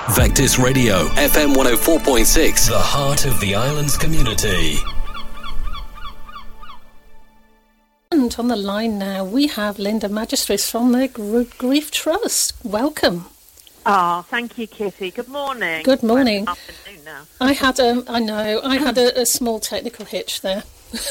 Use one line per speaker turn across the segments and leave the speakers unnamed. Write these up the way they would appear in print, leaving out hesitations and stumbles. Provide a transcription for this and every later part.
Vectis Radio, FM 104.6, the heart of the island's community.
And on the line now, we have Linda Magistris from the Grief Trust. Welcome.
Oh, thank you, Kitty. Good morning.
Good morning.
Well, afternoon now.
I had a small technical hitch there.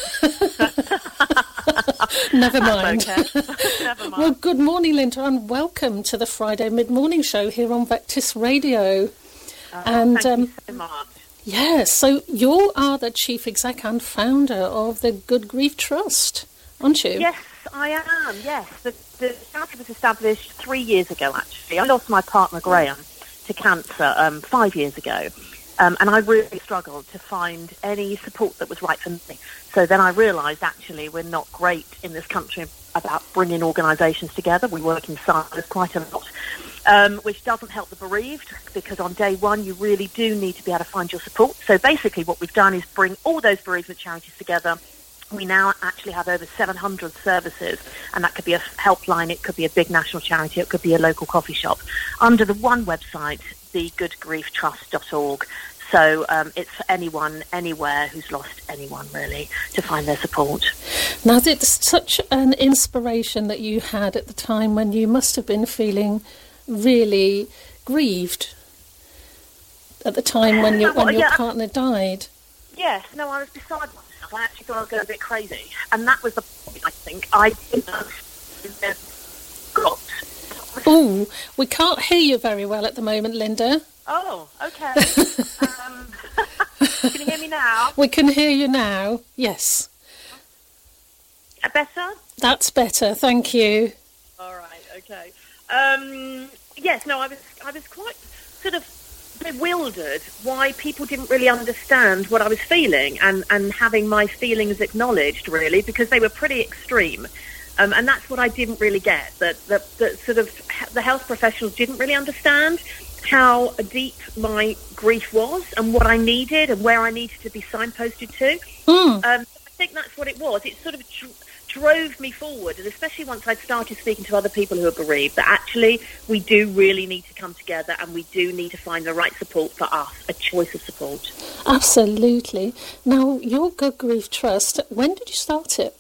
Never mind.
Okay. Never mind.
Well, good morning, Linda, and welcome to the Friday mid-morning show here on Vectis Radio.
Thank you so much.
Yes, so you are the chief exec and founder of the Good Grief Trust, aren't you?
Yes, I am. Yes, the charity was established 3 years ago. Actually, I lost my partner Graham to cancer 5 years ago. And I really struggled to find any support that was right for me. So then I realised, actually, we're not great in this country about bringing organisations together. We work in silos quite a lot, which doesn't help the bereaved, because on day one, you really do need to be able to find your support. So basically what we've done is bring all those bereavement charities together. We now actually have over 700 services, and that could be a helpline, it could be a big national charity, it could be a local coffee shop, under the one website, thegoodgrieftrust.org. So it's for anyone, anywhere who's lost anyone, really, to find their support.
Now, it's such an inspiration that you had at the time when you must have been feeling really grieved at the time when your partner died.
Yes, no, I was beside myself. I actually thought I was going a bit crazy. And that was the point, I think. I didn't got...
Oh, we can't hear you very well at the moment, Linda.
Oh, okay. Can you hear me now?
We can hear you now, yes.
Better?
That's better, thank you.
All right, okay. Yes, no, I was quite sort of bewildered why people didn't really understand what I was feeling and having my feelings acknowledged, really, because they were pretty extreme. And that's what I didn't really get, that sort of the health professionals didn't really understand how deep my grief was and what I needed and where I needed to be signposted to. I think that's what it was. It sort of drove me forward, and especially once I'd started speaking to other people who are bereaved, that actually we do really need to come together and we do need to find the right support for us, a choice of support.
Absolutely. Now, your Good Grief Trust, when did you start it?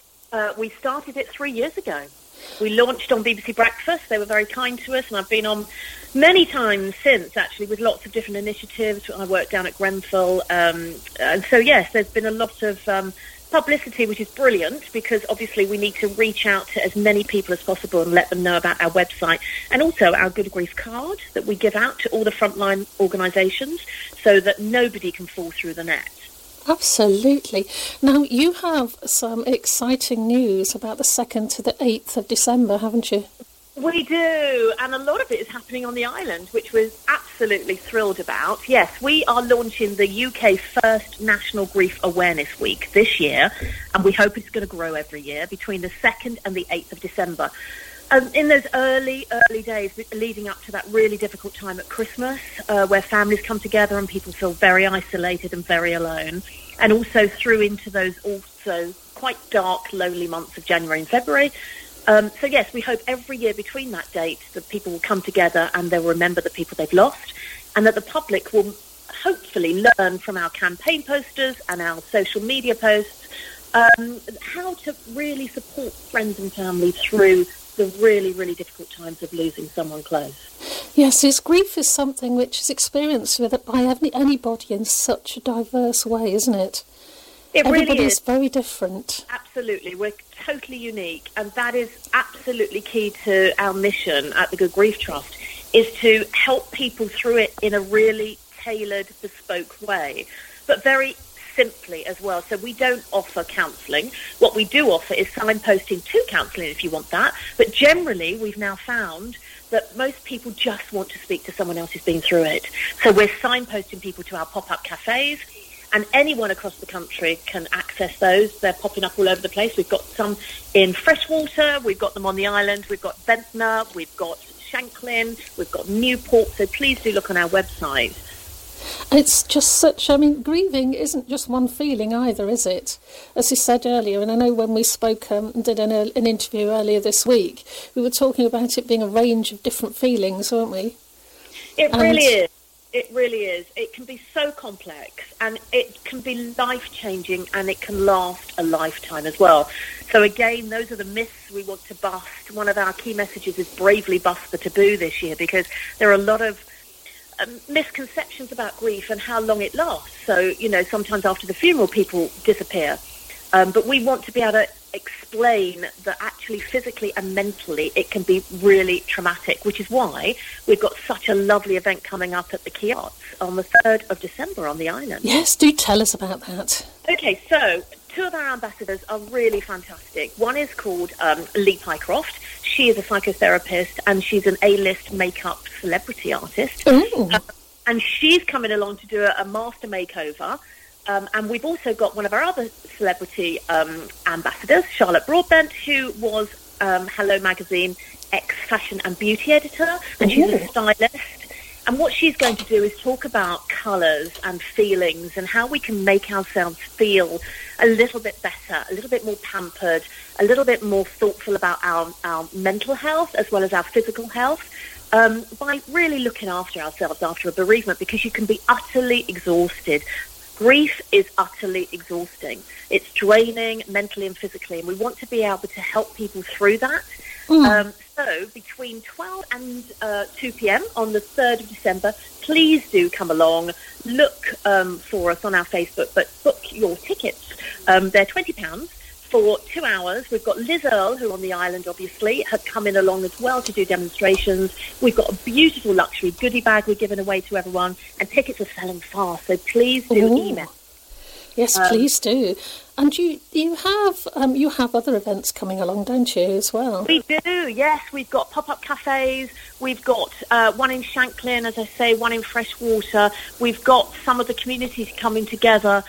We started it 3 years ago. We launched on BBC Breakfast. They were very kind to us, and I've been on many times since, actually, with lots of different initiatives. I worked down at Grenfell. And so, yes, there's been a lot of publicity, which is brilliant, because obviously we need to reach out to as many people as possible and let them know about our website, and also our Good Grief card that we give out to all the frontline organisations so that nobody can fall through the net.
Absolutely. Now, you have some exciting news about the 2nd to the 8th of December, haven't you?
We do, and a lot of it is happening on the island, which we're absolutely thrilled about. Yes, we are launching the UK's first National Grief Awareness Week this year, and we hope it's going to grow every year between the 2nd and the 8th of December. In those early days leading up to that really difficult time at Christmas, where families come together and people feel very isolated and very alone, and also through into those also quite dark, lonely months of January and February. So yes, we hope every year between that date that people will come together and they'll remember the people they've lost, and that the public will hopefully learn from our campaign posters and our social media posts how to really support friends and family through the really, really difficult times of losing someone close.
Yes, his grief is something which is experienced by anybody in such a diverse way, isn't it? Everybody's very different.
Absolutely. We're totally unique, and that is absolutely key to our mission at the Good Grief Trust, is to help people through it in a really tailored, bespoke way, but very simply as well. So we don't offer counselling. What we do offer is signposting to counselling if you want that, but generally we've now found that most people just want to speak to someone else who's been through it. So we're signposting people to our pop-up cafes, and anyone across the country can access those. They're popping up all over the place. We've got some in Freshwater, we've got them on the island, we've got Ventnor, we've got Shanklin, we've got Newport, so please do look on our website.
It's just grieving isn't just one feeling either, is it? As you said earlier, and I know when we spoke and did an interview earlier this week, we were talking about it being a range of different feelings, weren't we?
It really is. It really is. It can be so complex, and it can be life-changing, and it can last a lifetime as well. So again, those are the myths we want to bust. One of our key messages is bravely bust the taboo this year, because there are a lot of misconceptions about grief and how long it lasts. So, sometimes after the funeral, people disappear. But we want to be able to explain that actually physically and mentally it can be really traumatic, which is why we've got such a lovely event coming up at the Quay Arts on the 3rd of December on the island.
Yes, do tell us about that.
Okay, so 2 of our ambassadors are really fantastic. One is called Lee Pycroft. She is a psychotherapist, and she's an A-list makeup celebrity artist. And she's coming along to do a master makeover. And we've also got one of our other celebrity ambassadors, Charlotte Broadbent, who was Hello Magazine ex-fashion and beauty editor, and she's a stylist. And what she's going to do is talk about colours and feelings and how we can make ourselves feel a little bit better, a little bit more pampered, a little bit more thoughtful about our mental health as well as our physical health, by really looking after ourselves after a bereavement, because you can be utterly exhausted. Grief is utterly exhausting. It's draining mentally and physically, and we want to be able to help people through that. So between 12 and 2 p.m. on the 3rd of December, please do come along. Look for us on our Facebook, but book your tickets. They're £20 for 2 hours. We've got Liz Earle, who on the island obviously had come in along as well to do demonstrations. We've got a beautiful luxury goodie bag we're giving away to everyone, and tickets are selling fast, so please do email.
Yes, please do. And you have other events coming along, don't you, as well?
We do, yes. We've got pop-up cafes. We've got one in Shanklin, as I say, one in Freshwater. We've got some of the communities coming together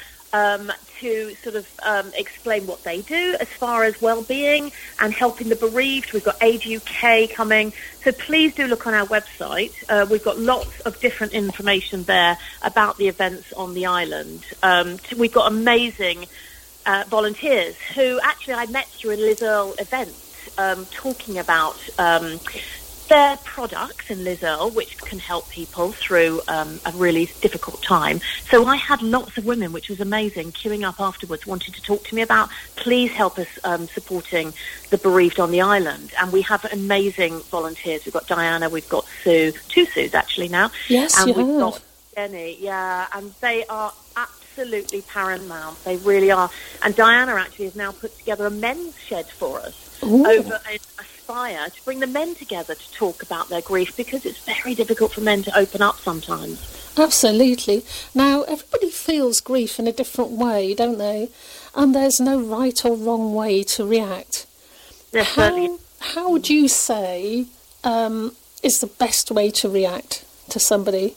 to sort of explain what they do as far as well-being and helping the bereaved. We've got Age UK coming. So please do look on our website. We've got lots of different information there about the events on the island. We've got amazing volunteers who actually I met through a Liz Earle event talking about their products in Liz Earle, which can help people through a really difficult time. So I had lots of women, which was amazing, queuing up afterwards, wanting to talk to me about, please help us supporting the bereaved on the island. And we have amazing volunteers. We've got Diana, we've got Sue, 2 Sues actually now.
Yes,
and we've got Jenny, and they are absolutely paramount. They really are. And Diana actually has now put together a men's shed for us over in Aspire to bring the men together to talk about their grief, because it's very difficult for men to open up sometimes.
Absolutely. Now, everybody feels grief in a different way, don't they? And there's no right or wrong way to react. How would you say is the best way to react to somebody?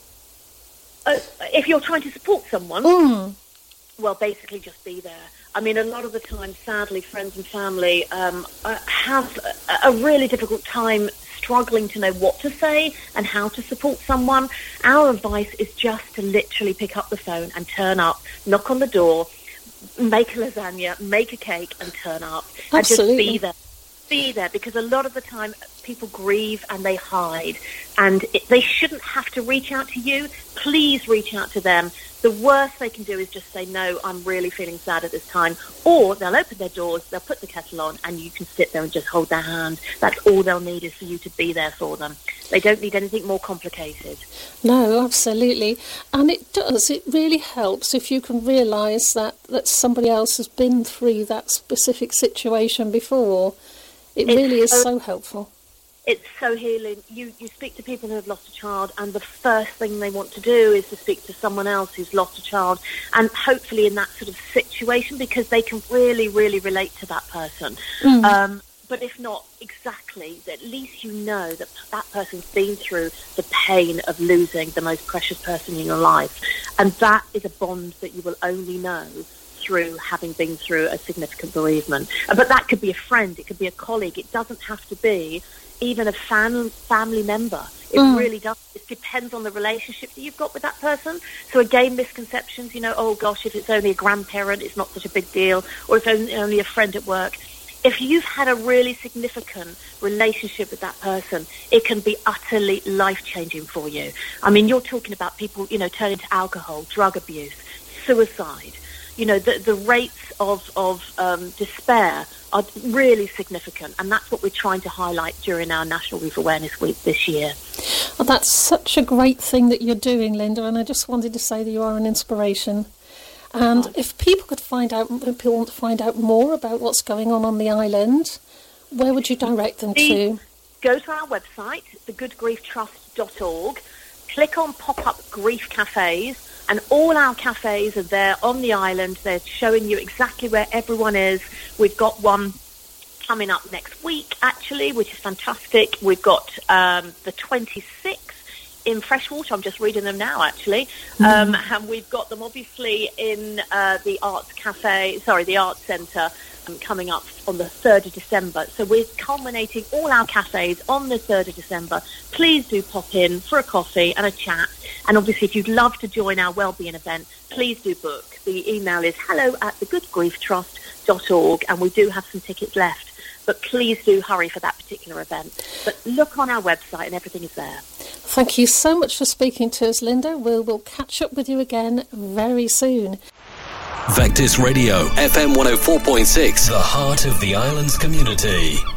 If you're trying to support someone, well, basically just be there. I mean, a lot of the time, sadly, friends and family have a really difficult time struggling to know what to say and how to support someone. Our advice is just to literally pick up the phone and turn up, knock on the door, make a lasagna, make a cake and turn up.
Absolutely.
And just be there. Be there, because a lot of the time people grieve and they hide, and they shouldn't have to reach out to you. Please reach out to them. The worst they can do is just say, no, I'm really feeling sad at this time. Or they'll open their doors, they'll put the kettle on, and you can sit there and just hold their hand. That's all they'll need, is for you to be there for them. They don't need anything more complicated.
No, absolutely. And it really helps if you can realise that somebody else has been through that specific situation before. It really is so helpful.
It's so healing. You speak to people who have lost a child, and the first thing they want to do is to speak to someone else who's lost a child, and hopefully in that sort of situation, because they can really, really relate to that person. But if not exactly, at least you know that that person's been through the pain of losing the most precious person in your life. And that is a bond that you will only know through having been through a significant bereavement. But that could be a friend, it could be a colleague, it doesn't have to be even a family member. It really does. It depends on the relationship that you've got with that person. So again, misconceptions, oh gosh, if it's only a grandparent, it's not such a big deal, or if it's only a friend at work. if you've had a really significant relationship with that person, it can be utterly life-changing for you. I mean, you're talking about people, turning to alcohol, drug abuse, suicide. The rates of despair are really significant, and that's what we're trying to highlight during our National Grief Awareness Week this year.
Well, that's such a great thing that you're doing, Linda, and I just wanted to say that you are an inspiration. And if people want to find out more about what's going on the island, where would you direct them to?
Go to our website, thegoodgrieftrust.org, click on pop-up grief cafes, and all our cafes are there on the island. They're showing you exactly where everyone is. We've got one coming up next week, actually, which is fantastic. We've got the 26th in Freshwater. I'm just reading them now, actually. And we've got them, obviously, in the Arts Centre coming up on the 3rd of December. So we're culminating all our cafes on the 3rd of December. Please do pop in for a coffee and a chat. And obviously, if you'd love to join our wellbeing event, please do book. The email is hello@thegoodgrieftrust.org, and we do have some tickets left. But please do hurry for that particular event. But look on our website and everything is there.
Thank you so much for speaking to us, Linda. We'll catch up with you again very soon.
Vectis Radio, FM 104.6, the heart of the island's community.